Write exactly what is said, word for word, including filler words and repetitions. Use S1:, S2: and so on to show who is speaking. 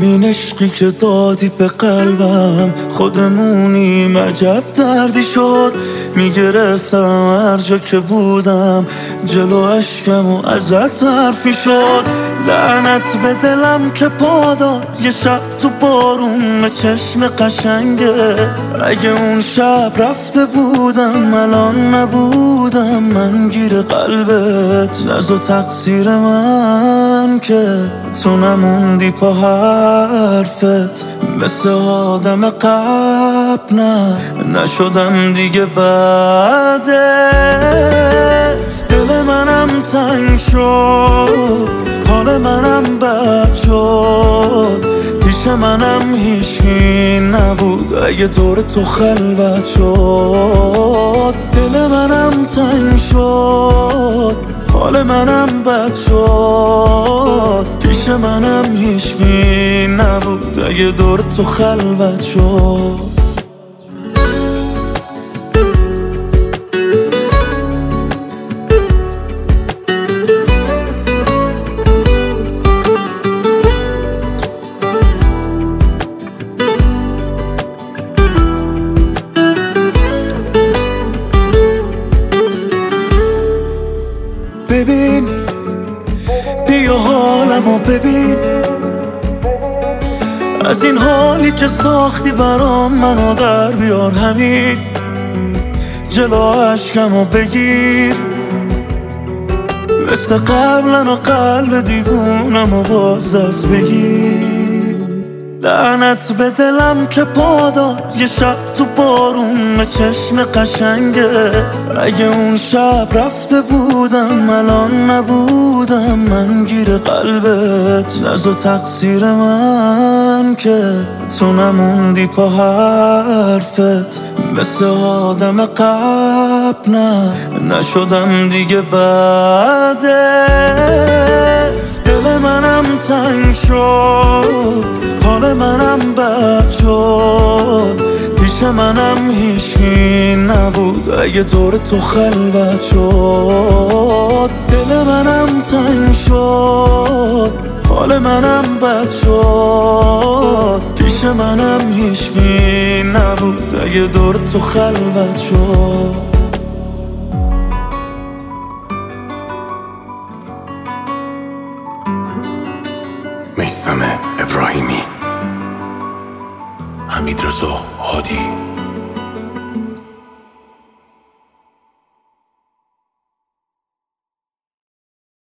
S1: ببین عشقی که دادی به قلبم، خودمونیم عجب دردی شد. میگرفتم هر جا که بودم جلو اشکم و ازت حرفی شد. لعنت به دلم که پا داد یه شب تو بارون به چشم قشنگت. اگه اون شب رفته بودم الان نبودم من گیر قلبت. نزا تقصیر من که تو نموندی پا حرفت. مثل آدم قبل نه نشدم دیگه بعدت. دل منم تنگ شد، حال منم بد شد. پیش منم هیچکی نبود اگه دور تو خلوت شد. دل منم تنگ شد، حال منم بد شد. پیش منم هیچکی نبود اگه دور تو خلوت شد. ببین بیا حالمو ببین، از این حالی که ساختی برام منو در بیار. همین جلو عشقمو بگیر، مثل قبلن و قلب دیوونمو باز دست بگیر. لعنت به دلم که پا داد یه شب تو بارون به چشم قشنگت. اگه اون شب رفته بودم الان نبودم من گیر قلبت. نزا تقصیر من که تو نموندی پا حرفت. مثل آدم قبل نه نشدم دیگه بعدت. دل منم تنگ شد، حال منم بد شد. پیش منم هیچکی نبود اگه دور تو خلوت شد. دل منم تنگ شد، حال منم بد شد. پیش منم هیچکی نبود اگه دور تو خلوت شد.
S2: میثم ابراهیمی، حمیدرضا هادی.